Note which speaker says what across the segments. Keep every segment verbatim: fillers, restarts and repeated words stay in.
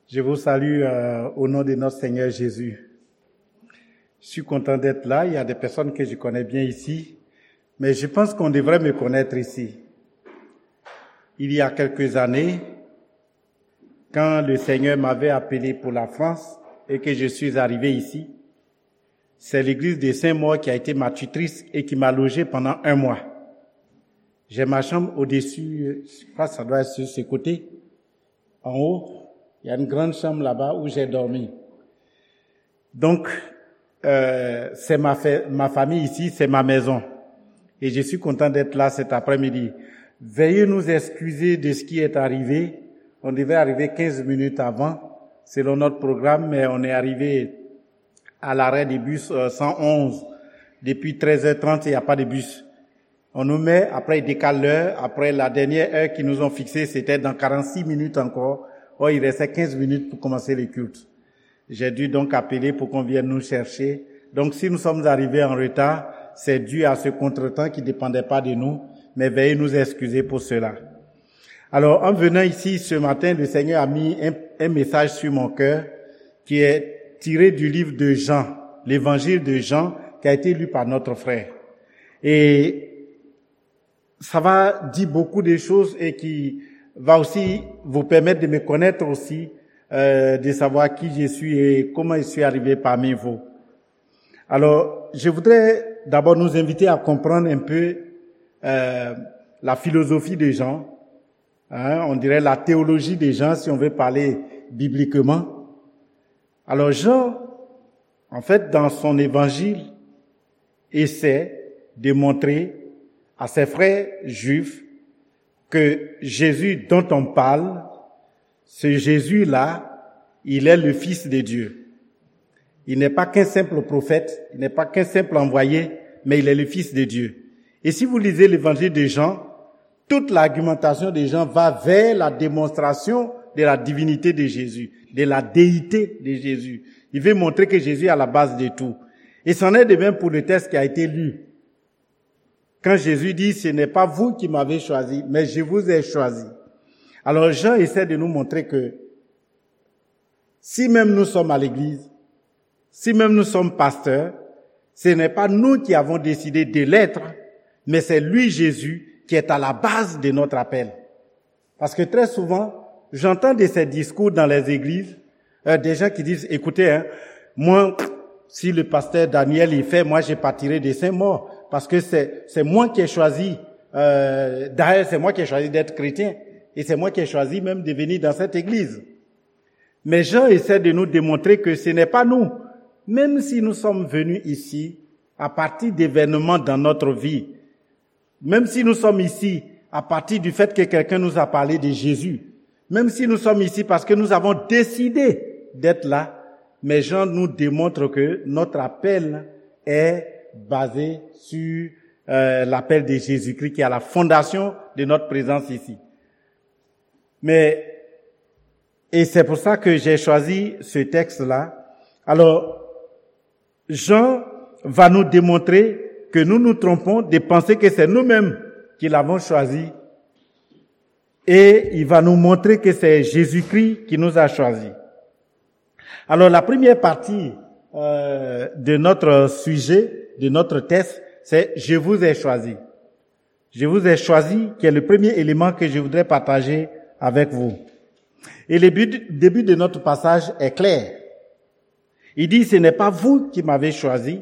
Speaker 1: Je vous salue euh, au nom de notre Seigneur Jésus. Je suis content d'être là. Il y a des personnes que je connais bien ici, mais je pense qu'on devrait me connaître ici. Il y a quelques années, quand le Seigneur m'avait appelé pour la France et que je suis arrivé ici, c'est l'église de Saint-Maur qui a été ma tutrice et qui m'a logé pendant un mois. J'ai ma chambre au-dessus, je crois que ça doit être sur ce côté, en haut. Il y a une grande chambre là-bas où j'ai dormi. Donc, euh, c'est ma, fa- ma famille ici, c'est ma maison. Et je suis content d'être là cet après-midi. Veuillez nous excuser de ce qui est arrivé. On devait arriver quinze minutes avant, selon notre programme, mais on est arrivé à l'arrêt du bus euh, cent onze. Depuis treize heures trente, il n'y a pas de bus. On nous met, après ils décalent l'heure, après la dernière heure qu'ils nous ont fixée, c'était dans quarante-six minutes encore. Oh, il restait quinze minutes pour commencer les cultes. J'ai dû donc appeler pour qu'on vienne nous chercher. Donc, si nous sommes arrivés en retard, c'est dû à ce contretemps qui ne dépendait pas de nous, mais veuillez nous excuser pour cela. Alors, en venant ici ce matin, le Seigneur a mis un, un message sur mon cœur qui est tiré du livre de Jean, l'évangile de Jean, qui a été lu par notre frère. Et ça va dire beaucoup de choses et qui va aussi vous permettre de me connaître aussi, euh, de savoir qui je suis et comment je suis arrivé parmi vous. Alors, je voudrais d'abord nous inviter à comprendre un peu euh, la philosophie des gens, hein, on dirait la théologie des gens si on veut parler bibliquement. Alors Jean, en fait, dans son évangile, essaie de montrer à ses frères juifs que Jésus dont on parle, ce Jésus-là, il est le Fils de Dieu. Il n'est pas qu'un simple prophète, il n'est pas qu'un simple envoyé, mais il est le Fils de Dieu. Et si vous lisez l'évangile de Jean, toute l'argumentation de Jean va vers la démonstration de la divinité de Jésus, de la déité de Jésus. Il veut montrer que Jésus est à la base de tout. Et c'en est de même pour le texte qui a été lu. Quand Jésus dit, ce n'est pas vous qui m'avez choisi, mais je vous ai choisi. Alors Jean essaie de nous montrer que si même nous sommes à l'église, si même nous sommes pasteurs, ce n'est pas nous qui avons décidé de l'être, mais c'est lui, Jésus, qui est à la base de notre appel. Parce que très souvent, j'entends de ces discours dans les églises, euh, des gens qui disent, écoutez, hein, moi, si le pasteur Daniel y fait, moi je partirai de Saint-Maur. Parce que c'est, c'est moi qui ai choisi, euh, d'ailleurs c'est moi qui ai choisi d'être chrétien. Et c'est moi qui ai choisi même de venir dans cette église. Mais Jean essaie de nous démontrer que ce n'est pas nous. Même si nous sommes venus ici à partir d'événements dans notre vie, même si nous sommes ici à partir du fait que quelqu'un nous a parlé de Jésus, même si nous sommes ici parce que nous avons décidé d'être là, mais Jean nous démontre que notre appel est basé sur euh, l'appel de Jésus-Christ qui est à la fondation de notre présence ici. Mais, et c'est pour ça que j'ai choisi ce texte-là. Alors, Jean va nous démontrer que nous nous trompons de penser que c'est nous-mêmes qui l'avons choisi. Et il va nous montrer que c'est Jésus-Christ qui nous a choisis. Alors, la première partie euh, de notre sujet, de notre texte, c'est « Je vous ai choisi ». Je vous ai choisi, qui est le premier élément que je voudrais partager avec vous. Et le but, début de notre passage est clair. Il dit « Ce n'est pas vous qui m'avez choisi.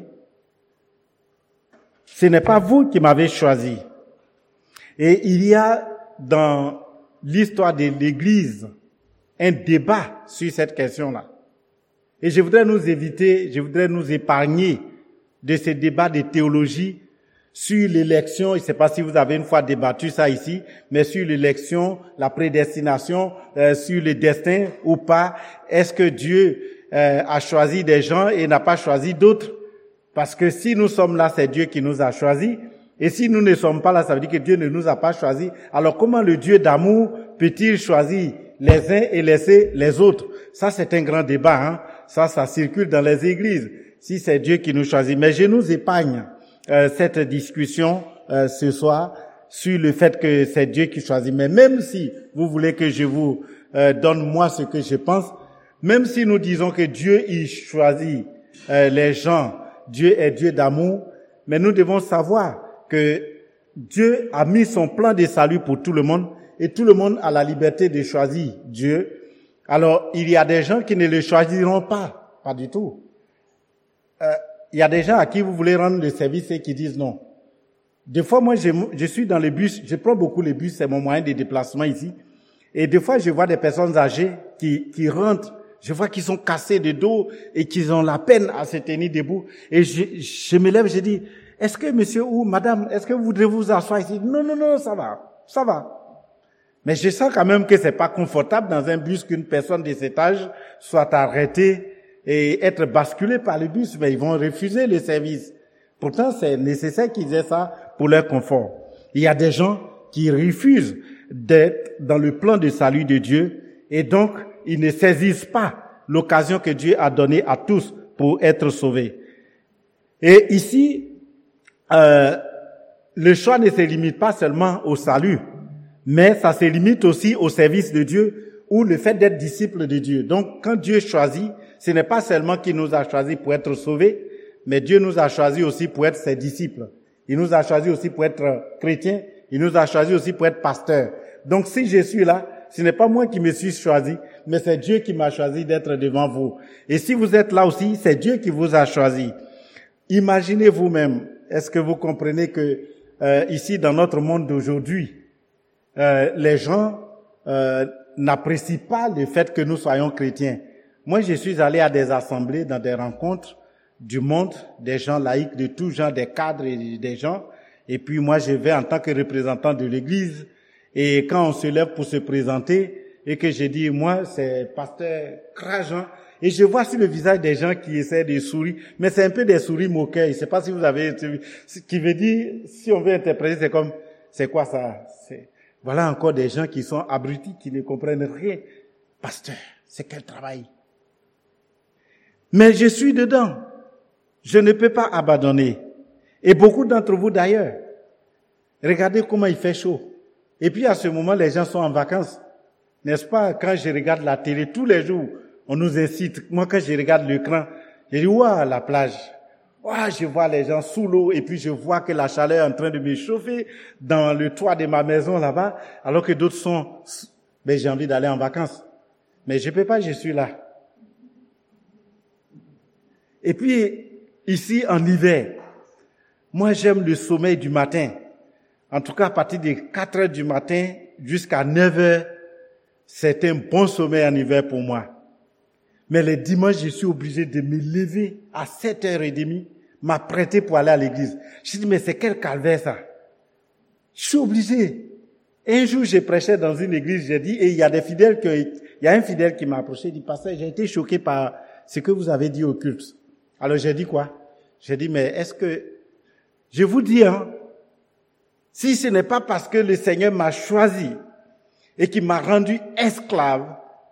Speaker 1: Ce n'est pas vous qui m'avez choisi. » Et il y a dans l'histoire de l'Église un débat sur cette question-là. Et je voudrais nous éviter, je voudrais nous épargner de ces débats de théologie sur l'élection. Je ne sais pas si vous avez une fois débattu ça ici, mais sur l'élection, la prédestination, euh, sur le destin ou pas. Est-ce que Dieu euh, a choisi des gens et n'a pas choisi d'autres? Parce que si nous sommes là, c'est Dieu qui nous a choisis. Et si nous ne sommes pas là, ça veut dire que Dieu ne nous a pas choisis. Alors comment le Dieu d'amour peut-il choisir les uns et laisser les autres? Ça, c'est un grand débat. Hein? Ça, ça circule dans les églises. Si c'est Dieu qui nous choisit. Mais je nous épargne euh, cette discussion euh, ce soir sur le fait que c'est Dieu qui choisit. Mais même si vous voulez que je vous euh, donne moi ce que je pense, Même si nous disons que Dieu, il choisit euh, les gens, Dieu est Dieu d'amour, mais nous devons savoir que Dieu a mis son plan de salut pour tout le monde et tout le monde a la liberté de choisir Dieu. Alors, il y a des gens qui ne le choisiront pas, pas du tout. Euh, il y a des gens à qui vous voulez rendre le service et qui disent non. Des fois, moi, je, je suis dans le bus, je prends beaucoup le bus, c'est mon moyen de déplacement ici. Et des fois, je vois des personnes âgées qui, qui rentrent, je vois qu'ils sont cassés de dos et qu'ils ont la peine à se tenir debout. Et je, je me lève, je dis, est-ce que monsieur ou madame, est-ce que vous voudrez vous asseoir ici? Non, non, non, ça va, ça va. Mais je sens quand même que c'est pas confortable dans un bus qu'une personne de cet âge soit arrêtée et être basculée par le bus, mais ils vont refuser le service. Pourtant, c'est nécessaire qu'ils aient ça pour leur confort. Il y a des gens qui refusent d'être dans le plan de salut de Dieu et donc ils ne saisissent pas l'occasion que Dieu a donnée à tous pour être sauvés. Et ici, euh, le choix ne se limite pas seulement au salut, mais ça se limite aussi au service de Dieu ou le fait d'être disciple de Dieu. Donc, quand Dieu choisit, ce n'est pas seulement qu'il nous a choisis pour être sauvés, mais Dieu nous a choisis aussi pour être ses disciples. Il nous a choisis aussi pour être chrétiens. Il nous a choisis aussi pour être pasteurs. Donc, si je suis là, ce n'est pas moi qui me suis choisi, mais c'est Dieu qui m'a choisi d'être devant vous. Et si vous êtes là aussi, c'est Dieu qui vous a choisi. Imaginez vous-même, est-ce que vous comprenez que euh, ici, dans notre monde d'aujourd'hui, euh, les gens euh, n'apprécient pas le fait que nous soyons chrétiens. Moi, je suis allé à des assemblées, dans des rencontres du monde, des gens laïcs, de tout genre, des cadres et des gens. Et puis moi, je vais en tant que représentant de l'Église. Et quand on se lève pour se présenter, et que je dis, moi, c'est pasteur Crajan, et je vois sur le visage des gens qui essaient de sourire, mais c'est un peu des souris moqueurs. Je ne sais pas si vous avez, ce qui veut dire, si on veut interpréter, c'est comme, c'est quoi ça? C'est, voilà encore des gens qui sont abrutis, qui ne comprennent rien. Pasteur, c'est quel travail? Mais je suis dedans. Je ne peux pas abandonner. Et beaucoup d'entre vous d'ailleurs. Regardez comment il fait chaud. Et puis à ce moment, les gens sont en vacances. N'est-ce pas? Quand je regarde la télé, tous les jours, on nous incite. Moi, quand je regarde l'écran, je dis, ouah, la plage. Ouah, je vois les gens sous l'eau et puis je vois que la chaleur est en train de me chauffer dans le toit de ma maison là-bas, alors que d'autres sont, ben, j'ai envie d'aller en vacances. Mais je peux pas, je suis là. Et puis, ici, en hiver, moi, j'aime le sommeil du matin. En tout cas, à partir de quatre heures du matin jusqu'à neuf heures, c'est un bon sommeil en hiver pour moi. Mais les dimanches, je suis obligé de me lever à sept heures trente, m'apprêter pour aller à l'église. Je dis, mais c'est quel calvaire ça? Je suis obligé. Un jour, je prêchais dans une église, j'ai dit, et il y a des fidèles que, il y a un fidèle qui m'a approché, il dit, pasteur, j'ai été choqué par ce que vous avez dit au culte. Alors j'ai dit quoi? J'ai dit, mais est-ce que, je vous dis, hein, si ce n'est pas parce que le Seigneur m'a choisi et qui m'a rendu esclave,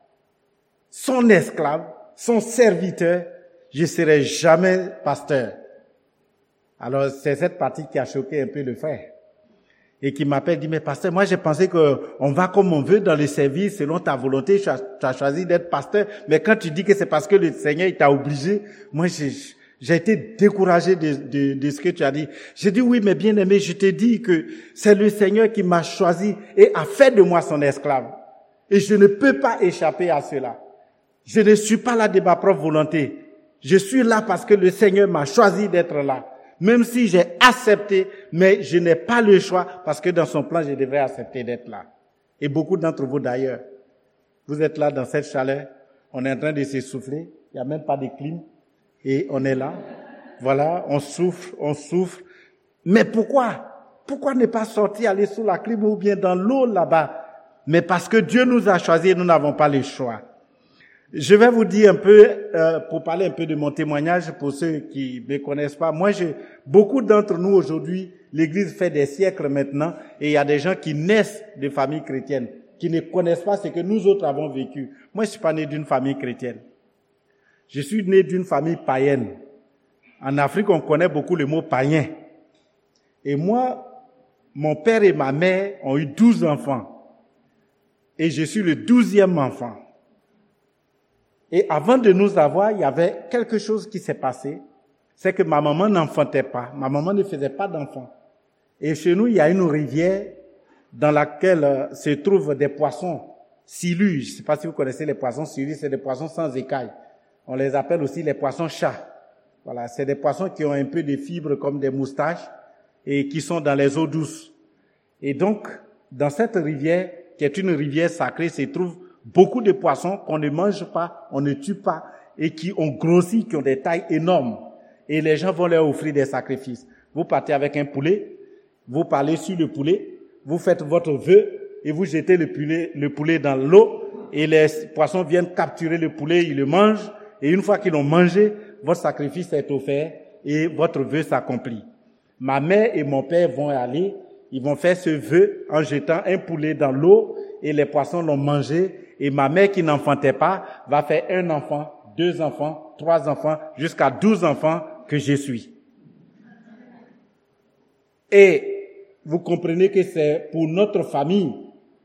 Speaker 1: son esclave, son serviteur, je ne serai jamais pasteur. Alors c'est cette partie qui a choqué un peu le frère. Et qui m'appelle, dit, mais pasteur, moi j'ai pensé que on va comme on veut dans le service, selon ta volonté, tu as, tu as choisi d'être pasteur, mais quand tu dis que c'est parce que le Seigneur il t'a obligé, moi j'ai, j'ai été découragé de, de, de ce que tu as dit. J'ai dit, oui, mais bien aimé, je te dis que c'est le Seigneur qui m'a choisi et a fait de moi son esclave. Et je ne peux pas échapper à cela. Je ne suis pas là de ma propre volonté. Je suis là parce que le Seigneur m'a choisi d'être là. Même si j'ai accepté, mais je n'ai pas le choix parce que dans son plan, je devrais accepter d'être là. Et beaucoup d'entre vous d'ailleurs, vous êtes là dans cette chaleur, on est en train de s'essouffler, il n'y a même pas de clim, et on est là. Voilà, on souffre, on souffre. Mais pourquoi? Pourquoi ne pas sortir, aller sous la clim ou bien dans l'eau là-bas? Mais parce que Dieu nous a choisis et nous n'avons pas le choix. Je vais vous dire un peu, euh, pour parler un peu de mon témoignage, pour ceux qui ne me connaissent pas. Moi, je, beaucoup d'entre nous aujourd'hui, l'Église fait des siècles maintenant, et il y a des gens qui naissent de familles chrétiennes, qui ne connaissent pas ce que nous autres avons vécu. Moi, je suis pas né d'une famille chrétienne. Je suis né d'une famille païenne. En Afrique, on connaît beaucoup le mot païen. Et moi, mon père et ma mère ont eu douze enfants. Et je suis le douzième enfant. Et avant de nous avoir, il y avait quelque chose qui s'est passé. C'est que ma maman n'enfantait pas. Ma maman ne faisait pas d'enfants. Et chez nous, il y a une rivière dans laquelle se trouvent des poissons silus. Je ne sais pas si vous connaissez les poissons silus, c'est des poissons sans écailles. On les appelle aussi les poissons chats. Voilà, c'est des poissons qui ont un peu de fibres comme des moustaches et qui sont dans les eaux douces. Et donc, dans cette rivière, qui est une rivière sacrée, se trouvent beaucoup de poissons qu'on ne mange pas, on ne tue pas, et qui ont grossi, qui ont des tailles énormes. Et les gens vont leur offrir des sacrifices. Vous partez avec un poulet, vous parlez sur le poulet, vous faites votre vœu, et vous jetez le poulet, le poulet dans l'eau, et les poissons viennent capturer le poulet, ils le mangent, et une fois qu'ils l'ont mangé, votre sacrifice est offert, et votre vœu s'accomplit. Ma mère et mon père vont aller, ils vont faire ce vœu en jetant un poulet dans l'eau, et les poissons l'ont mangé, et ma mère qui n'enfantait pas va faire un enfant, deux enfants, trois enfants, jusqu'à douze enfants que je suis. Et vous comprenez que c'est pour notre famille,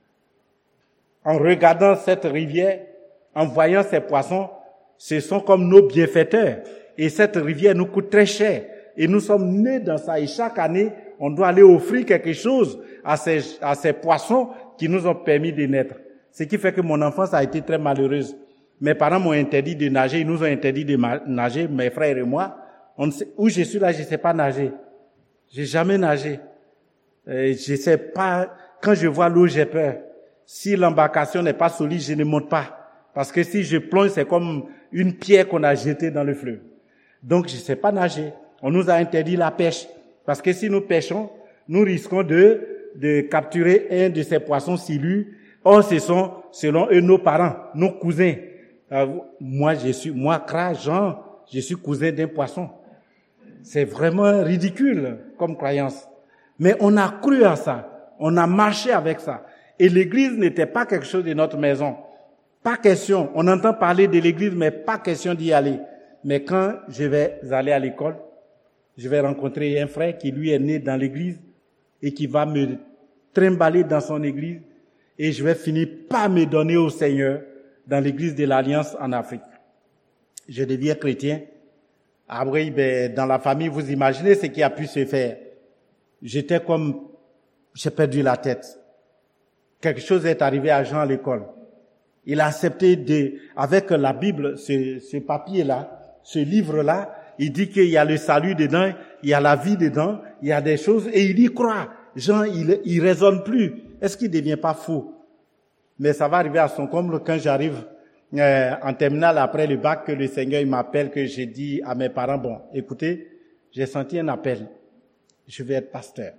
Speaker 1: en regardant cette rivière, en voyant ces poissons, ce sont comme nos bienfaiteurs. Et cette rivière nous coûte très cher. Et nous sommes nés dans ça. Et chaque année, on doit aller offrir quelque chose à ces, à ces poissons qui nous ont permis de naître. Ce qui fait que mon enfance a été très malheureuse. Mes parents m'ont interdit de nager, ils nous ont interdit de nager, mes frères et moi. On ne sait, où je suis là, je ne sais pas nager. J'ai jamais nagé. Euh, je sais pas, quand je vois l'eau, j'ai peur. Si l'embarcation n'est pas solide, je ne monte pas. Parce que si je plonge, c'est comme une pierre qu'on a jetée dans le fleuve. Donc, je ne sais pas nager. On nous a interdit la pêche. Parce que si nous pêchons, nous risquons de, de capturer un de ces poissons silus. Or, ce sont, selon eux, nos parents, nos cousins. Euh, moi, je suis, moi, Kra, Jean, je suis cousin d'un poisson. C'est vraiment ridicule comme croyance. Mais on a cru à ça. On a marché avec ça. Et l'église n'était pas quelque chose de notre maison. Pas question. On entend parler de l'église, mais pas question d'y aller. Mais quand je vais aller à l'école, je vais rencontrer un frère qui lui est né dans l'église et qui va me trimballer dans son église et je vais finir par me donner au Seigneur dans l'église de l'Alliance en Afrique. Je deviens chrétien. Après, ben, dans la famille, vous imaginez ce qui a pu se faire. J'étais comme, j'ai perdu la tête. Quelque chose est arrivé à Jean à l'école. Il a accepté de, avec la Bible, ce, ce papier-là, ce livre-là, il dit qu'il y a le salut dedans, il y a la vie dedans, il y a des choses, et il y croit. Jean, il, il raisonne plus. Est-ce qu'il devient pas fou? Mais ça va arriver à son comble quand j'arrive euh, en terminale après le bac, que le Seigneur il m'appelle, que j'ai dit à mes parents, bon, écoutez, j'ai senti un appel. Je vais être pasteur.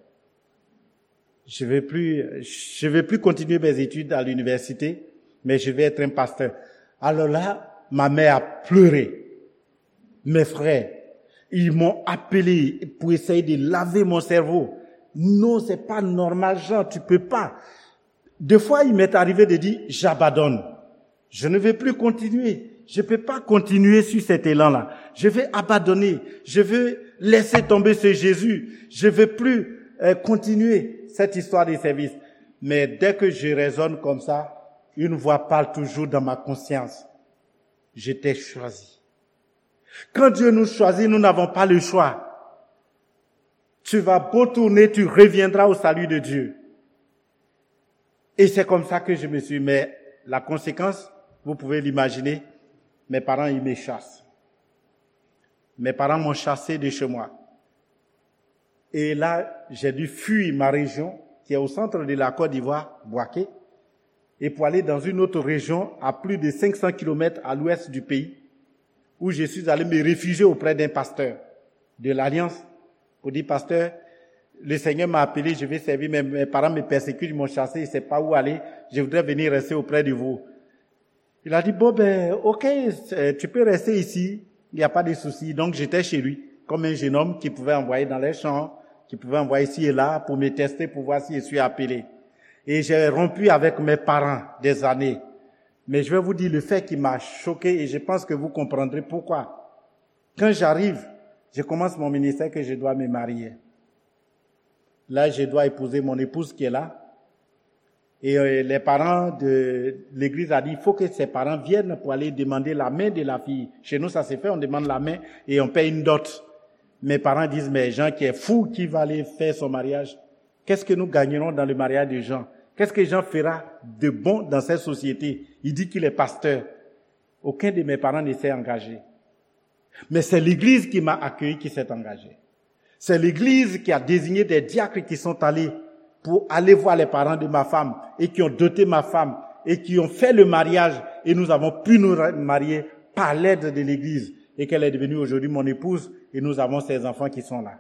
Speaker 1: Je vais plus, je vais plus continuer mes études à l'université, mais je vais être un pasteur. Alors là, ma mère a pleuré. Mes frères, ils m'ont appelé pour essayer de laver mon cerveau. Non, c'est pas normal, Jean, tu peux pas. Deux fois, il m'est arrivé de dire, j'abandonne. Je ne vais plus continuer. Je peux pas continuer sur cet élan-là. Je vais abandonner. Je veux laisser tomber ce Jésus. Je veux plus euh, continuer cette histoire de service. Mais dès que je raisonne comme ça, une voix parle toujours dans ma conscience. Je t'ai choisi. Quand Dieu nous choisit, nous n'avons pas le choix. Tu vas beau tourner, tu reviendras au salut de Dieu. Et c'est comme ça que je me suis, mais la conséquence, vous pouvez l'imaginer, mes parents, ils me chassent. Mes parents m'ont chassé de chez moi. Et là, j'ai dû fuir ma région, qui est au centre de la Côte d'Ivoire, Bouaké, et pour aller dans une autre région à plus de cinq cents kilomètres à l'ouest du pays, où je suis allé me réfugier auprès d'un pasteur de l'Alliance, pour dire, pasteur, le Seigneur m'a appelé, je vais servir, mais mes parents me persécutent, ils m'ont chassé, ils ne savent pas où aller, je voudrais venir rester auprès de vous. Il a dit, bon ben, ok, tu peux rester ici, il n'y a pas de souci. Donc j'étais chez lui, comme un jeune homme qui pouvait envoyer dans les champs, qui pouvait envoyer ici et là pour me tester, pour voir si je suis appelé. Et j'ai rompu avec mes parents des années. Mais je vais vous dire le fait qui m'a choqué et je pense que vous comprendrez pourquoi. Quand j'arrive, je commence mon ministère que je dois me marier. Là, je dois épouser mon épouse qui est là. Et euh, les parents de l'église a dit, il faut que ses parents viennent pour aller demander la main de la fille. Chez nous, ça s'est fait, on demande la main et on paye une dot. Mes parents disent, mais Jean qui est fou, qui va aller faire son mariage? Qu'est-ce que nous gagnerons dans le mariage de Jean? Qu'est-ce que Jean fera de bon dans cette société? Il dit qu'il est pasteur. Aucun de mes parents ne s'est engagé. Mais c'est l'église qui m'a accueilli qui s'est engagée. C'est l'église qui a désigné des diacres qui sont allés pour aller voir les parents de ma femme et qui ont doté ma femme et qui ont fait le mariage et nous avons pu nous marier par l'aide de l'église et qu'elle est devenue aujourd'hui mon épouse et nous avons ces enfants qui sont là.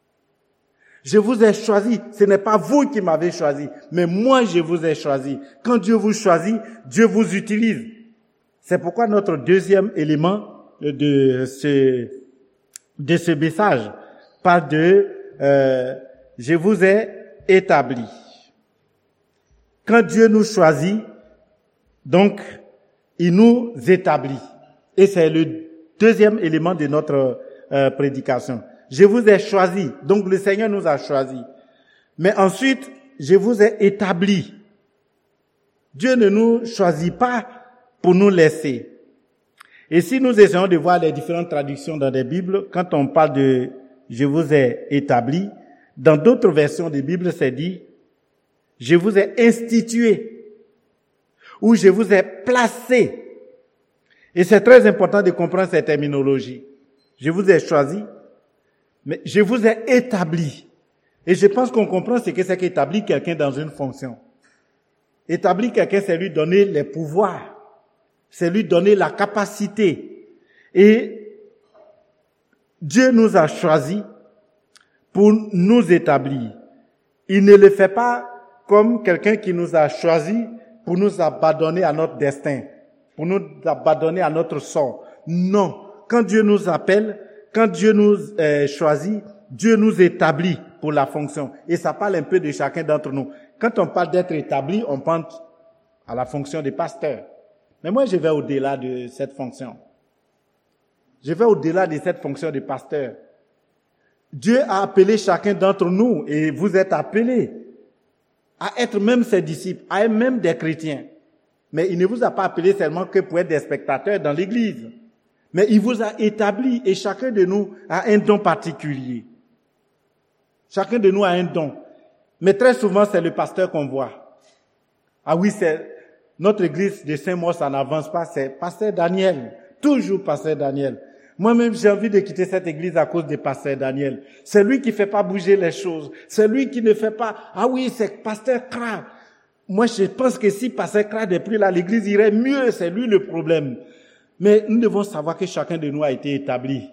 Speaker 1: Je vous ai choisi, ce n'est pas vous qui m'avez choisi, mais moi je vous ai choisi. Quand Dieu vous choisit, Dieu vous utilise. C'est pourquoi notre deuxième élément de ce, de ce message parle de euh, je vous ai établi. Quand Dieu nous choisit, donc il nous établit. Et c'est le deuxième élément de notre euh, prédication. Je vous ai choisi. Donc le Seigneur nous a choisis. Mais ensuite, je vous ai établi. Dieu ne nous choisit pas pour nous laisser. Et si nous essayons de voir les différentes traductions dans les Bibles, quand on parle de « je vous ai établi », dans d'autres versions des Bibles, c'est dit « je vous ai institué » ou « je vous ai placé ». Et c'est très important de comprendre cette terminologie. Je vous ai choisi, mais je vous ai établi. Et je pense qu'on comprend ce que c'est qu'établir quelqu'un dans une fonction. Établir quelqu'un, c'est lui donner les pouvoirs. C'est lui donner la capacité. Et Dieu nous a choisis pour nous établir. Il ne le fait pas comme quelqu'un qui nous a choisis pour nous abandonner à notre destin, pour nous abandonner à notre sort. Non. Quand Dieu nous appelle, quand Dieu nous euh, choisit, Dieu nous établit pour la fonction. Et ça parle un peu de chacun d'entre nous. Quand on parle d'être établi, on pense à la fonction de pasteur. Mais moi, je vais au-delà de cette fonction. Je vais au-delà de cette fonction de pasteur. Dieu a appelé chacun d'entre nous, et vous êtes appelés à être même ses disciples, à être même des chrétiens. Mais il ne vous a pas appelé seulement que pour être des spectateurs dans l'église. Mais il vous a établi, et chacun de nous a un don particulier. Chacun de nous a un don. Mais très souvent, c'est le pasteur qu'on voit. Ah oui, c'est notre église de Saint-Maur, ça n'avance pas, c'est pasteur Daniel. Toujours pasteur Daniel. Moi-même, j'ai envie de quitter cette église à cause de pasteur Daniel. C'est lui qui fait pas bouger les choses. C'est lui qui ne fait pas, ah oui, c'est pasteur Kra. Moi, je pense que si pasteur Kra n'est plus là, l'église irait mieux, c'est lui le problème. Mais nous devons savoir que chacun de nous a été établi.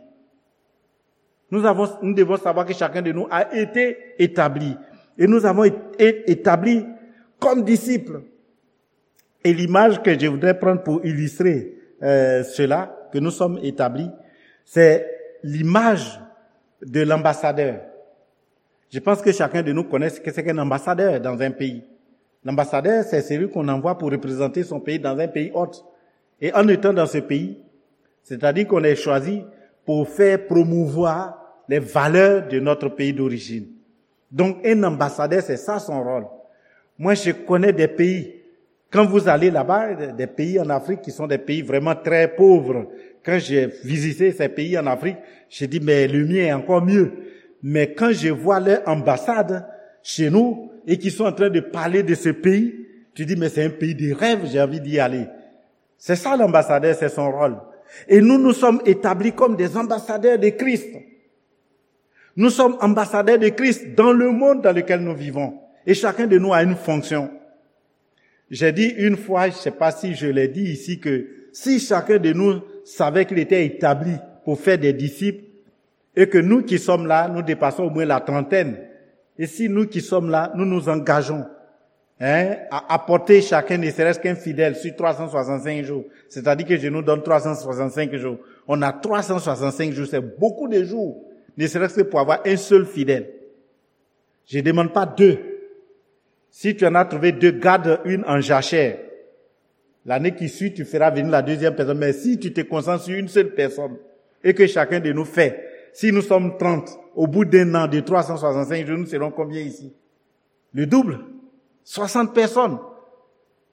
Speaker 1: Nous avons, nous devons savoir que chacun de nous a été établi. Et nous avons été établis comme disciples. Et l'image que je voudrais prendre pour illustrer euh, cela, que nous sommes établis, c'est l'image de l'ambassadeur. Je pense que chacun de nous connaît ce que c'est qu'un ambassadeur dans un pays. L'ambassadeur, c'est celui qu'on envoie pour représenter son pays dans un pays autre. Et en étant dans ce pays, c'est-à-dire qu'on est choisi pour faire promouvoir les valeurs de notre pays d'origine. Donc, un ambassadeur, c'est ça son rôle. Moi, je connais des pays. Quand vous allez là-bas, des pays en Afrique qui sont des pays vraiment très pauvres. Quand j'ai visité ces pays en Afrique, j'ai dit, mais le mien est encore mieux. Mais quand je vois leur ambassade chez nous et qu'ils sont en train de parler de ce pays, tu dis, mais c'est un pays de rêve, j'ai envie d'y aller. C'est ça l'ambassadeur, c'est son rôle. Et nous, nous sommes établis comme des ambassadeurs de Christ. Nous sommes ambassadeurs de Christ dans le monde dans lequel nous vivons. Et chacun de nous a une fonction. J'ai dit une fois, je ne sais pas si je l'ai dit ici, que si chacun de nous savait qu'il était établi pour faire des disciples, et que nous qui sommes là, nous dépassons au moins la trentaine, et si nous qui sommes là, nous nous engageons hein, à apporter chacun, ne serait-ce qu'un fidèle, sur trois cent soixante-cinq jours, c'est-à-dire que je nous donne trois cent soixante-cinq jours, on a trois cent soixante-cinq jours, c'est beaucoup de jours, ne serait-ce que pour avoir un seul fidèle. Je ne demande pas deux. Si tu en as trouvé deux, garde une en jachère. L'année qui suit, tu feras venir la deuxième personne. Mais si tu te concentres sur une seule personne et que chacun de nous fait, si nous sommes trente, au bout d'un an de trois cent soixante-cinq jours, nous serons combien ici? Le double. soixante personnes.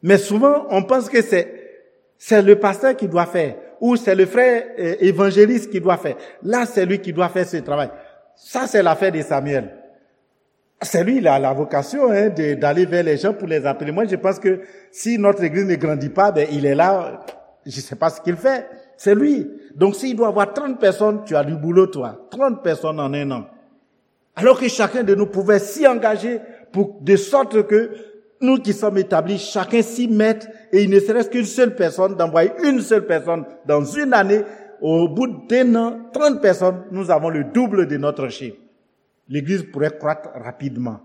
Speaker 1: Mais souvent, on pense que c'est, c'est le pasteur qui doit faire, ou c'est le frère euh, évangéliste qui doit faire. Là, c'est lui qui doit faire ce travail. Ça, c'est l'affaire de Samuel. C'est lui, il a la vocation hein, de, d'aller vers les gens pour les appeler. Moi, je pense que si notre église ne grandit pas, ben il est là, je sais pas ce qu'il fait. C'est lui. Donc, s'il doit avoir trente personnes, tu as du boulot, toi. trente personnes en un an. Alors que chacun de nous pouvait s'y engager pour de sorte que nous qui sommes établis, chacun s'y mette et il ne serait-ce qu'une seule personne, d'envoyer une seule personne dans une année, au bout d'un an, trente personnes, nous avons le double de notre chiffre. L'église pourrait croître rapidement.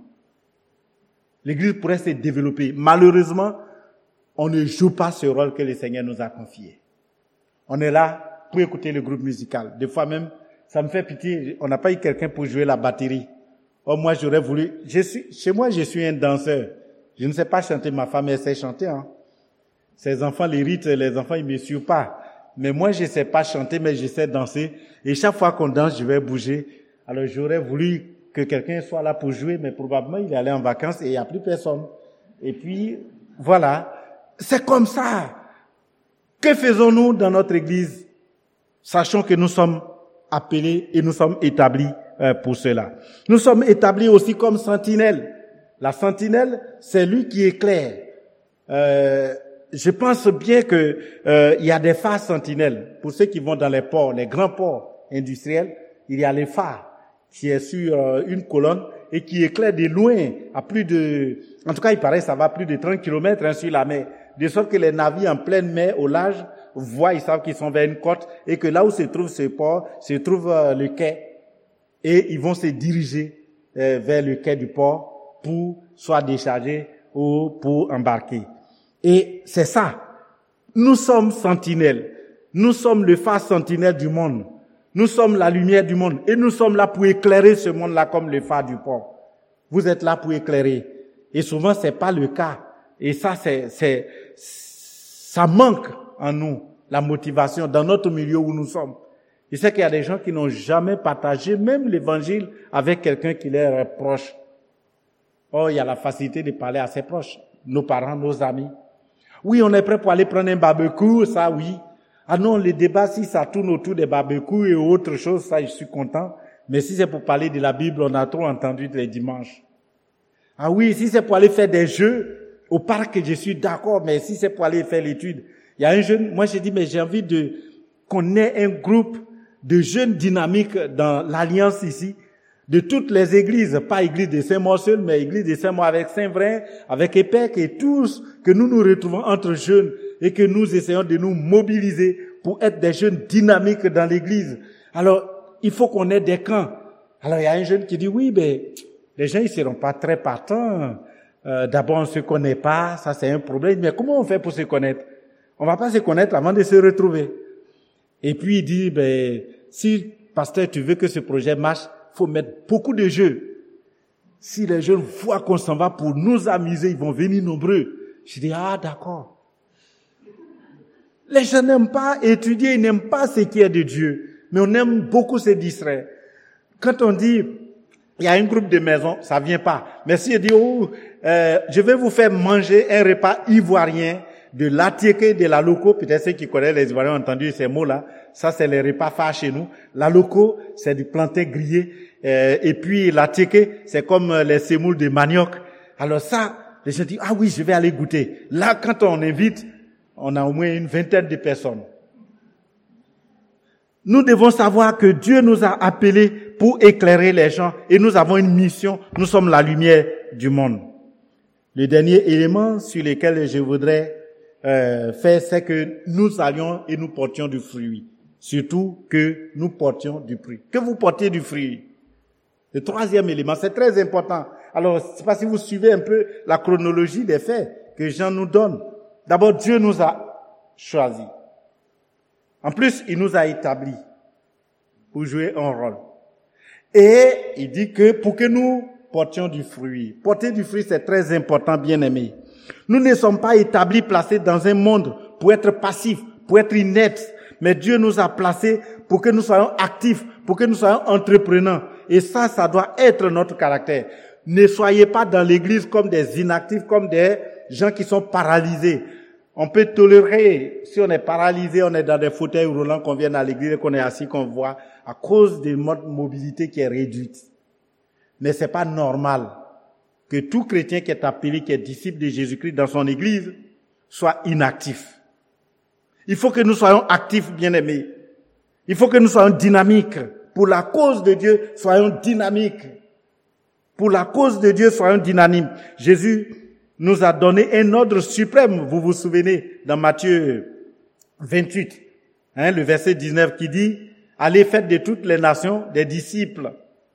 Speaker 1: L'église pourrait se développer. Malheureusement, on ne joue pas ce rôle que le Seigneur nous a confié. On est là pour écouter le groupe musical. Des fois même, ça me fait pitié, on n'a pas eu quelqu'un pour jouer la batterie. Oh, moi, j'aurais voulu, je suis, chez moi, je suis un danseur. Je ne sais pas chanter, ma femme, elle sait chanter, hein. Ses enfants, les rites, les enfants, ils me suivent pas. Mais moi, je sais pas chanter, mais je sais danser. Et chaque fois qu'on danse, je vais bouger. Alors, j'aurais voulu que quelqu'un soit là pour jouer, mais probablement, il est allé en vacances et il n'y a plus personne. Et puis, voilà. C'est comme ça. Que faisons-nous dans notre église? Sachons que nous sommes appelés et nous sommes établis euh, pour cela. Nous sommes établis aussi comme sentinelles. La sentinelle, c'est lui qui éclaire. Euh, je pense bien que euh, il y a des phares sentinelles. Pour ceux qui vont dans les ports, les grands ports industriels, il y a les phares qui est sur euh, une colonne et qui éclaire de loin à plus de... En tout cas, il paraît que ça va plus de trente kilomètres hein, sur la mer. De sorte que les navires en pleine mer, au large, voient, ils savent qu'ils sont vers une côte et que là où se trouve ce port, se trouve euh, le quai. Et ils vont se diriger euh, vers le quai du port pour soit décharger ou pour embarquer. Et c'est ça. Nous sommes sentinelles. Nous sommes le phare sentinelle du monde. Nous sommes la lumière du monde. Et nous sommes là pour éclairer ce monde-là comme le phare du port. Vous êtes là pour éclairer. Et souvent, c'est pas le cas. Et ça, c'est, c'est, ça manque en nous, la motivation dans notre milieu où nous sommes. Je sais qu'il y a des gens qui n'ont jamais partagé même l'évangile avec quelqu'un qui leur est proche. Oh, il y a la facilité de parler à ses proches, nos parents, nos amis. Oui, on est prêt pour aller prendre un barbecue, ça oui. Ah non, les débats, si ça tourne autour des barbecues et autre chose, ça je suis content. Mais si c'est pour parler de la Bible, on a trop entendu les dimanches. Ah oui, si c'est pour aller faire des jeux au parc, je suis d'accord, mais si c'est pour aller faire l'étude. Il y a un jeune, moi j'ai dit, mais j'ai envie de qu'on ait un groupe de jeunes dynamiques dans l'Alliance ici, de toutes les églises, pas église de Saint-Maur seul, mais église de Saint-Maur avec Saint-Vrain, avec Épec et tous, que nous nous retrouvons entre jeunes et que nous essayons de nous mobiliser pour être des jeunes dynamiques dans l'église. Alors, il faut qu'on ait des camps. Alors, il y a un jeune qui dit, oui, ben, les gens, ils seront pas très partants. Euh, d'abord, on se connaît pas, ça c'est un problème. Mais comment on fait pour se connaître? On va pas se connaître avant de se retrouver. Et puis, il dit, ben, si, pasteur, tu veux que ce projet marche, faut mettre beaucoup de jeux. Si les jeunes voient qu'on s'en va pour nous amuser, ils vont venir nombreux. Je dis, ah, d'accord. Les gens n'aiment pas étudier, ils n'aiment pas ce qui est de Dieu. Mais on aime beaucoup se distraire. Quand on dit, il y a un groupe de maison, ça vient pas. Mais si on dit, oh, euh, je vais vous faire manger un repas ivoirien, de l'atiéké, de la loco, peut-être ceux qui connaissent les Ivoiriens ont entendu ces mots-là. Ça, c'est les repas phares chez nous. La loco, c'est du plantain grillé. Euh, et puis, l'atiéké, c'est comme les semoules de manioc. Alors ça, les gens disent, ah oui, je vais aller goûter. Là, quand on invite, on a au moins une vingtaine de personnes. Nous devons savoir que Dieu nous a appelés pour éclairer les gens et nous avons une mission. Nous sommes la lumière du monde. Le dernier élément sur lequel je voudrais euh, faire, c'est que nous allions et nous portions du fruit. Surtout que nous portions du fruit. Que vous portiez du fruit. Le troisième élément, c'est très important. Alors, je ne sais pas si vous suivez un peu la chronologie des faits que Jean nous donne. D'abord, Dieu nous a choisis. En plus, il nous a établis pour jouer un rôle. Et il dit que pour que nous portions du fruit. Porter du fruit, c'est très important, bien aimé. Nous ne sommes pas établis, placés dans un monde pour être passifs, pour être inertes. Mais Dieu nous a placés pour que nous soyons actifs, pour que nous soyons entrepreneurs. Et ça, ça doit être notre caractère. Ne soyez pas dans l'église comme des inactifs, comme des gens qui sont paralysés. On peut tolérer, si on est paralysé, on est dans des fauteuils roulants, qu'on vienne à l'église et qu'on est assis, qu'on voit, à cause de notre mobilité qui est réduite. Mais c'est pas normal que tout chrétien qui est appelé, qui est disciple de Jésus-Christ dans son église, soit inactif. Il faut que nous soyons actifs, bien-aimés. Il faut que nous soyons dynamiques. Pour la cause de Dieu, soyons dynamiques. Pour la cause de Dieu, soyons dynamiques. Jésus nous a donné un ordre suprême, vous vous souvenez, dans Matthieu vingt-huit, hein, le verset dix-neuf qui dit, allez faites de toutes les nations des disciples.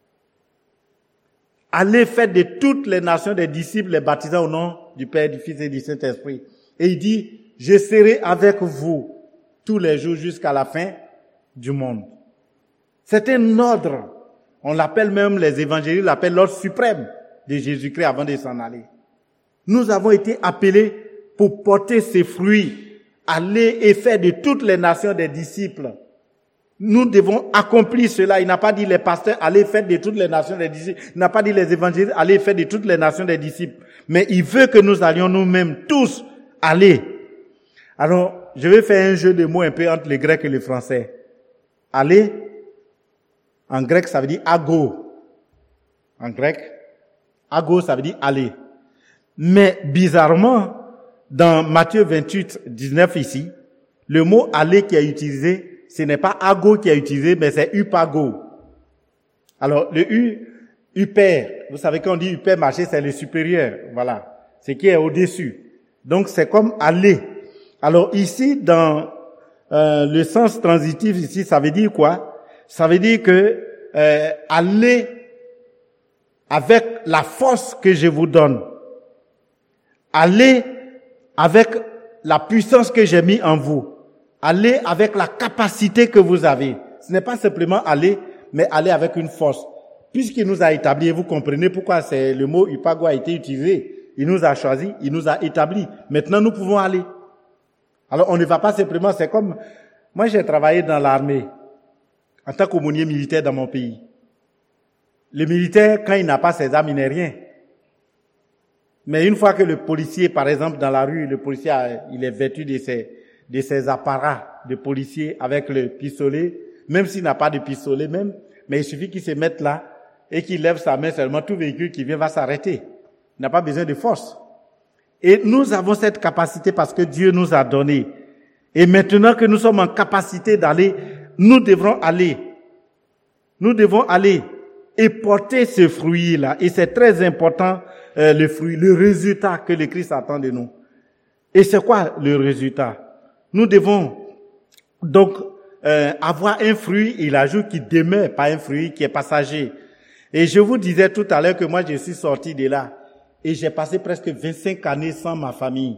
Speaker 1: Allez faites de toutes les nations des disciples, les baptisant au nom du Père, du Fils et du Saint-Esprit. Et il dit, je serai avec vous tous les jours jusqu'à la fin du monde. C'est un ordre. On l'appelle même, les évangélistes l'appellent l'ordre suprême de Jésus-Christ avant de s'en aller. Nous avons été appelés pour porter ses fruits, aller et faire de toutes les nations des disciples. Nous devons accomplir cela. Il n'a pas dit les pasteurs, allez faire de toutes les nations des disciples. Il n'a pas dit les évangélistes, allez faire de toutes les nations des disciples. Mais il veut que nous allions nous-mêmes tous aller. Alors, je vais faire un jeu de mots un peu entre le grec et le français. Aller, en grec, ça veut dire ago. En grec, ago, ça veut dire aller. Mais bizarrement, dans Matthieu vingt-huit, dix-neuf ici, le mot aller qui est utilisé, ce n'est pas ago qui est utilisé, mais c'est upago. Alors, le u, uper, vous savez quand on dit uper marcher, c'est le supérieur, voilà, ce qui est au-dessus. Donc, c'est comme aller. Alors, ici, dans euh, le sens transitif, ici, ça veut dire quoi? Ça veut dire que euh, aller avec la force que je vous donne. Allez avec la puissance que j'ai mis en vous. Allez avec la capacité que vous avez. Ce n'est pas simplement aller, mais aller avec une force. Puisqu'il nous a établis, vous comprenez pourquoi c'est le mot upago a été utilisé. Il nous a choisi, il nous a établis. Maintenant, nous pouvons aller. Alors, on ne va pas simplement, c'est comme, moi j'ai travaillé dans l'armée, en tant qu'aumônier militaire dans mon pays. Le militaire, quand il n'a pas ses armes, il n'est rien. Mais une fois que le policier, par exemple, dans la rue, le policier, a, il est vêtu de ses, de ses apparats de policier avec le pistolet, même s'il n'a pas de pistolet même, mais il suffit qu'il se mette là et qu'il lève sa main seulement, tout véhicule qui vient va s'arrêter. Il n'a pas besoin de force. Et nous avons cette capacité parce que Dieu nous a donné. Et maintenant que nous sommes en capacité d'aller, nous devrons aller. Nous devons aller et porter ce fruit-là. Et c'est très important, euh, le fruit, le résultat que le Christ attend de nous. Et c'est quoi le résultat? Nous devons donc euh, avoir un fruit, il ajoute, qui demeure, pas un fruit qui est passager. Et je vous disais tout à l'heure que moi je suis sorti de là et j'ai passé presque vingt-cinq années sans ma famille,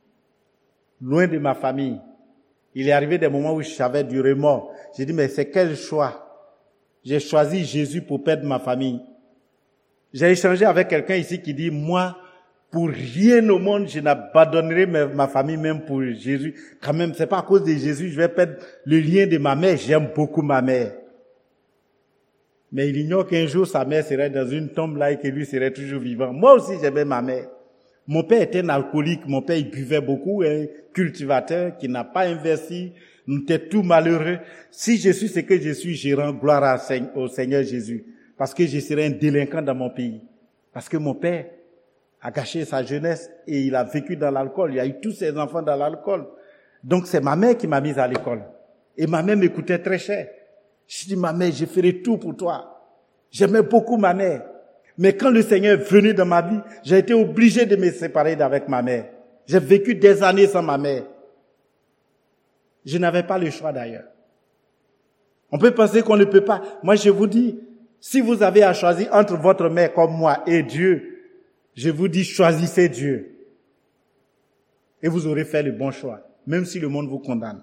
Speaker 1: loin de ma famille. Il est arrivé des moments où j'avais du remords. J'ai dit, mais c'est quel choix? J'ai choisi Jésus pour perdre ma famille. J'ai échangé avec quelqu'un ici qui dit, moi, pour rien au monde, je n'abandonnerai ma famille même pour Jésus. Quand même, c'est pas à cause de Jésus, je vais perdre le lien de ma mère. J'aime beaucoup ma mère. Mais il ignore qu'un jour, sa mère serait dans une tombe là et que lui serait toujours vivant. Moi aussi, j'aimais ma mère. Mon père était un alcoolique. Mon père, il buvait beaucoup, un cultivateur qui n'a pas investi. Nous étions tout malheureux. Si je suis ce que je suis, je rends gloire au Seigneur Jésus. Parce que je serais un délinquant dans mon pays. Parce que mon père a gâché sa jeunesse et il a vécu dans l'alcool. Il a eu tous ses enfants dans l'alcool. Donc c'est ma mère qui m'a mise à l'école. Et ma mère m'écoutait très cher. Je dis, ma mère, je ferai tout pour toi. J'aimais beaucoup ma mère. Mais quand le Seigneur est venu dans ma vie, j'ai été obligé de me séparer d'avec ma mère. J'ai vécu des années sans ma mère. Je n'avais pas le choix d'ailleurs. On peut penser qu'on ne peut pas. Moi, je vous dis, si vous avez à choisir entre votre mère comme moi et Dieu, je vous dis, choisissez Dieu. Et vous aurez fait le bon choix, même si le monde vous condamne.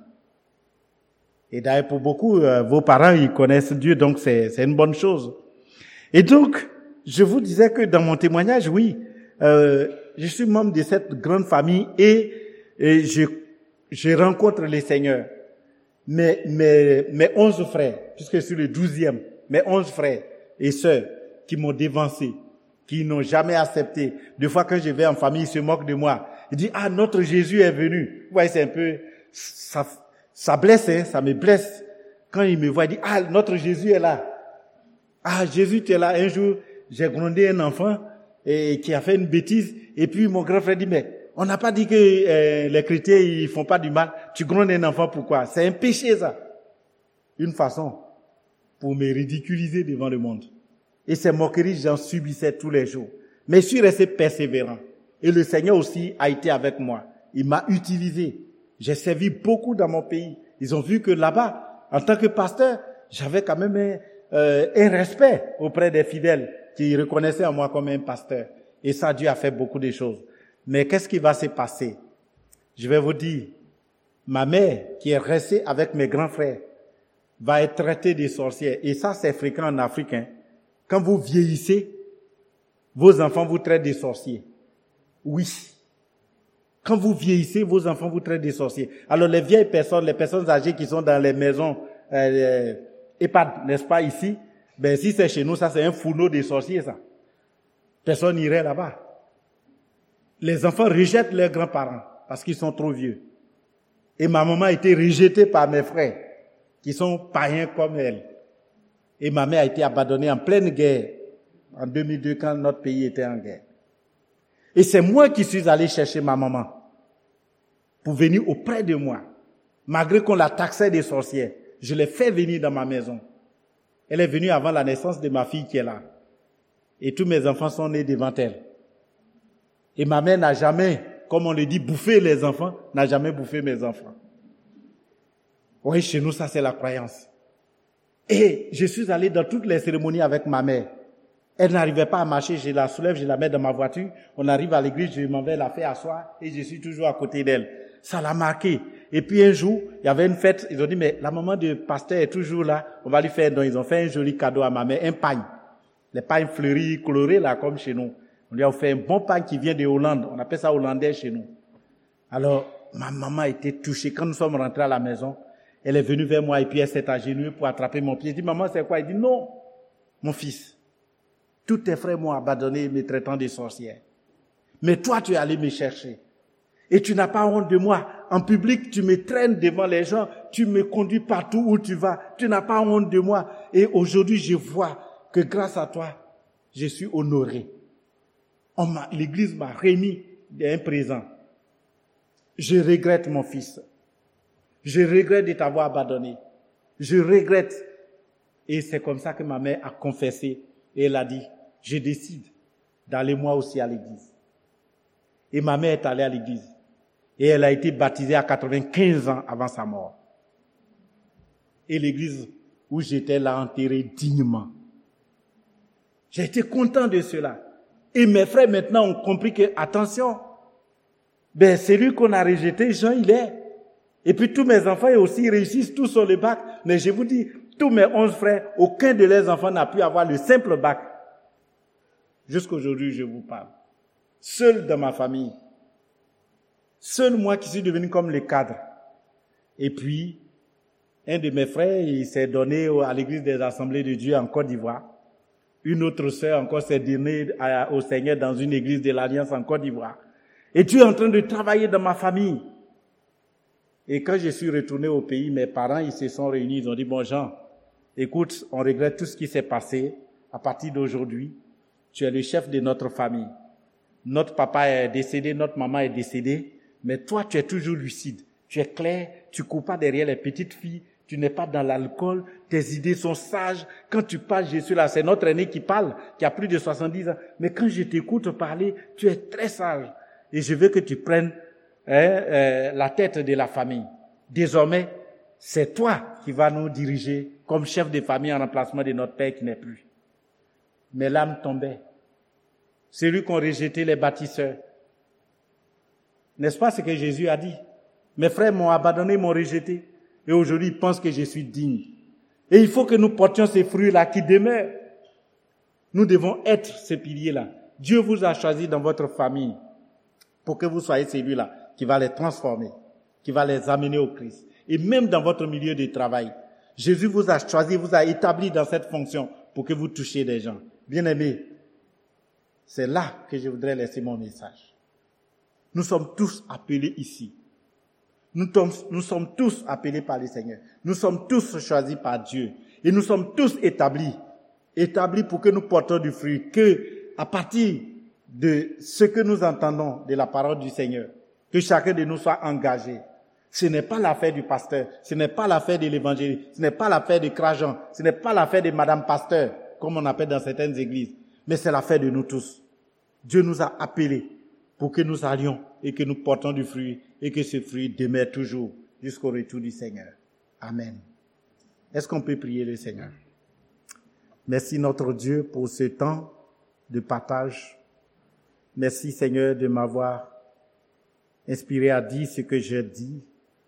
Speaker 1: Et d'ailleurs, pour beaucoup, euh, vos parents, ils connaissent Dieu, donc c'est, c'est une bonne chose. Et donc, je vous disais que dans mon témoignage, oui, euh, je suis membre de cette grande famille et, et je, je rencontre les seigneurs. Mes, mes, mes onze frères, puisque je suis le douzième, mes onze frères et sœurs qui m'ont dévancé, qui n'ont jamais accepté. Des fois, quand je vais en famille, ils se moquent de moi. Il dit, ah, notre Jésus est venu. Vous voyez, c'est un peu, ça, ça blesse, hein, ça me blesse. Quand il me voit, il dit, ah, notre Jésus est là. Ah, Jésus, tu es là. Un jour, j'ai grondé un enfant et, qui a fait une bêtise. Et puis, mon grand frère dit, mais on n'a pas dit que euh, les chrétiens, ils font pas du mal. Tu grondes un enfant, pourquoi? C'est un péché, ça. Une façon pour me ridiculiser devant le monde. Et ces moqueries, j'en subissais tous les jours. Mais je suis resté persévérant. Et le Seigneur aussi a été avec moi. Il m'a utilisé. J'ai servi beaucoup dans mon pays. Ils ont vu que là-bas, en tant que pasteur, j'avais quand même un, euh, un respect auprès des fidèles qui reconnaissaient en moi comme un pasteur. Et ça, Dieu a fait beaucoup de choses. Mais qu'est-ce qui va se passer? Je vais vous dire, ma mère, qui est restée avec mes grands frères, va être traitée de sorcière. Et ça, c'est fréquent en Afrique. Hein. Quand vous vieillissez, vos enfants vous traitent de sorciers. Oui. Quand vous vieillissez, vos enfants vous traitent de sorciers. Alors les vieilles personnes, les personnes âgées qui sont dans les maisons euh, EHPAD, n'est-ce pas, ici, ben si c'est chez nous, ça c'est un fourneau de sorciers, ça. Personne n'irait là-bas. Les enfants rejettent leurs grands-parents parce qu'ils sont trop vieux. Et ma maman a été rejetée par mes frères, qui sont païens comme elle. Et ma mère a été abandonnée en pleine guerre, en deux mille deux, quand notre pays était en guerre. Et c'est moi qui suis allé chercher ma maman pour venir auprès de moi. Malgré qu'on la taxait des sorcières, je l'ai fait venir dans ma maison. Elle est venue avant la naissance de ma fille qui est là. Et tous mes enfants sont nés devant elle. Et ma mère n'a jamais, comme on le dit, bouffé les enfants, n'a jamais bouffé mes enfants. Oui, chez nous, ça c'est la croyance. Et je suis allé dans toutes les cérémonies avec ma mère. Elle n'arrivait pas à marcher, je la soulève, je la mets dans ma voiture. On arrive à l'église, je m'en vais la faire asseoir et je suis toujours à côté d'elle. Ça l'a marqué. Et puis un jour, il y avait une fête, ils ont dit, mais la maman du pasteur est toujours là, on va lui faire un don. Ils ont fait un joli cadeau à ma mère, un pagne. Les pagnes fleuries, colorées là, comme chez nous. On lui a fait un bon pagne qui vient de Hollande. On appelle ça hollandais chez nous. Alors, ma maman a été touchée. Quand nous sommes rentrés à la maison, elle est venue vers moi et puis elle s'est agenouillée pour attraper mon pied. Je dis, maman, c'est quoi? Elle dit, non, mon fils. Tous tes frères m'ont abandonné, me traitant de sorcière. Mais toi, tu es allé me chercher. Et tu n'as pas honte de moi. En public, tu me traînes devant les gens. Tu me conduis partout où tu vas. Tu n'as pas honte de moi. Et aujourd'hui, je vois que grâce à toi, je suis honoré. On m'a, l'Église m'a remis un présent. Je regrette, mon fils. Je regrette de t'avoir abandonné. Je regrette. Et c'est comme ça que ma mère a confessé. Et elle a dit, je décide d'aller moi aussi à l'église. Et ma mère est allée à l'église. Et elle a été baptisée à quatre-vingt-quinze ans avant sa mort. Et l'église où j'étais l'a enterrée dignement. J'ai été content de cela. Et mes frères maintenant ont compris que, attention, ben, celui qu'on a rejeté, Jean, il est. Et puis tous mes enfants aussi réussissent tous sur le bac. Mais je vous dis, tous mes onze frères, aucun de leurs enfants n'a pu avoir le simple bac. Jusqu'aujourd'hui, je vous parle. Seul dans ma famille. Seul moi qui suis devenu comme le cadre. Et puis, un de mes frères, il s'est donné à l'église des Assemblées de Dieu en Côte d'Ivoire. Une autre sœur encore s'est donnée au Seigneur dans une église de l'Alliance en Côte d'Ivoire. Et Dieu est en train de travailler dans ma famille. Et quand je suis retourné au pays, mes parents, ils se sont réunis, ils ont dit, bon Jean, écoute, on regrette tout ce qui s'est passé. À partir d'aujourd'hui, tu es le chef de notre famille. Notre papa est décédé, notre maman est décédée, mais toi, tu es toujours lucide. Tu es clair, tu cours pas derrière les petites filles, tu n'es pas dans l'alcool, tes idées sont sages. Quand tu parles, je suis là, c'est notre aîné qui parle, qui a plus de soixante-dix ans. Mais quand je t'écoute parler, tu es très sage. Et je veux que tu prennes hein, euh, la tête de la famille. Désormais, c'est toi qui vas nous diriger comme chef de famille en remplacement de notre père qui n'est plus. Mes larmes tombaient. Celui qu'ont rejeté les bâtisseurs. N'est-ce pas ce que Jésus a dit? Mes frères m'ont abandonné, m'ont rejeté. Et aujourd'hui, ils pensent que je suis digne. Et il faut que nous portions ces fruits-là qui demeurent. Nous devons être ces piliers-là. Dieu vous a choisi dans votre famille pour que vous soyez celui-là qui va les transformer, qui va les amener au Christ. Et même dans votre milieu de travail, Jésus vous a choisi, vous a établi dans cette fonction pour que vous touchiez des gens. Bien-aimés, c'est là que je voudrais laisser mon message. Nous sommes tous appelés ici. Nous, tom- nous sommes tous appelés par le Seigneur. Nous sommes tous choisis par Dieu. Et nous sommes tous établis. Établis pour que nous portions du fruit. Que, à partir de ce que nous entendons de la parole du Seigneur, que chacun de nous soit engagé. Ce n'est pas l'affaire du pasteur. Ce n'est pas l'affaire de l'évangéliste. Ce n'est pas l'affaire de Crajan. Ce n'est pas l'affaire de Madame Pasteur, comme on appelle dans certaines églises. Mais c'est l'affaire de nous tous. Dieu nous a appelés pour que nous allions et que nous portions du fruit et que ce fruit demeure toujours jusqu'au retour du Seigneur. Amen. Est-ce qu'on peut prier le Seigneur? Merci notre Dieu pour ce temps de partage. Merci Seigneur de m'avoir inspiré à dire ce que j'ai dit.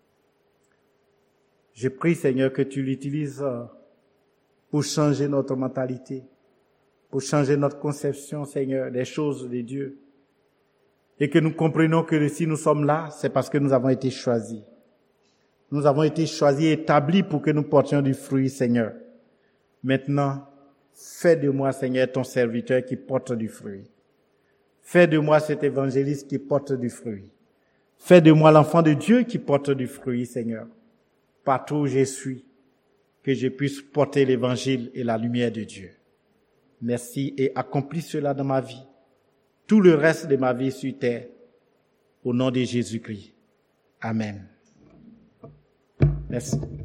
Speaker 1: Je prie Seigneur que tu l'utilises pour changer notre mentalité, pour changer notre conception Seigneur des choses de Dieu. Et que nous comprenions que si nous sommes là, c'est parce que nous avons été choisis. Nous avons été choisis et établis pour que nous portions du fruit, Seigneur. Maintenant, fais de moi, Seigneur, ton serviteur qui porte du fruit. Fais de moi cet évangéliste qui porte du fruit. Fais de moi l'enfant de Dieu qui porte du fruit, Seigneur. Partout où je suis, que je puisse porter l'évangile et la lumière de Dieu. Merci et accomplis cela dans ma vie. Tout le reste de ma vie sur terre, au nom de Jésus-Christ. Amen. Merci.